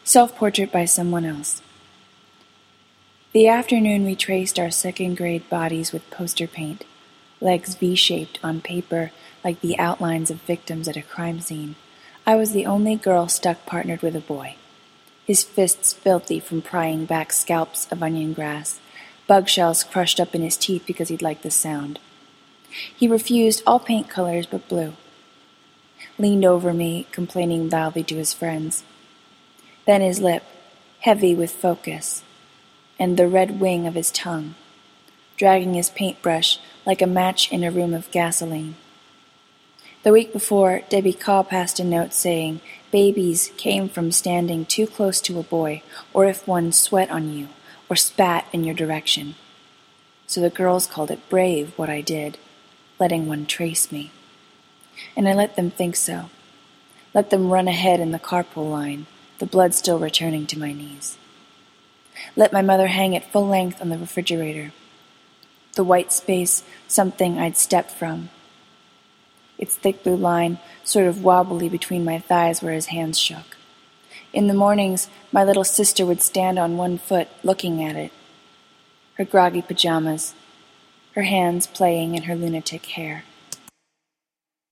Self-portrait by someone else. The afternoon we traced our second-grade bodies with poster paint, legs V-shaped on paper like the outlines of victims at a crime scene. I was the only girl stuck partnered with a boy. His fists filthy from prying back scalps of onion grass, bug shells crushed up in his teeth because he'd liked the sound. He refused all paint colors but blue. Leaned over me, complaining loudly to his friends. Then his lip, heavy with focus, and the red wing of his tongue, dragging his paintbrush like a match in a room of gasoline. The week before, Debbie Caw passed a note saying babies came from standing too close to a boy, or if one sweat on you, or spat in your direction. So the girls called it brave, what I did, letting one trace me. And I let them think so. Let them run ahead in the carpool line, the blood still returning to my knees. Let my mother hang at full length on the refrigerator. The white space, something I'd stepped from. Its thick blue line sort of wobbly between my thighs where his hands shook. In the mornings, my little sister would stand on one foot looking at it. Her groggy pajamas, her hands playing in her lunatic hair.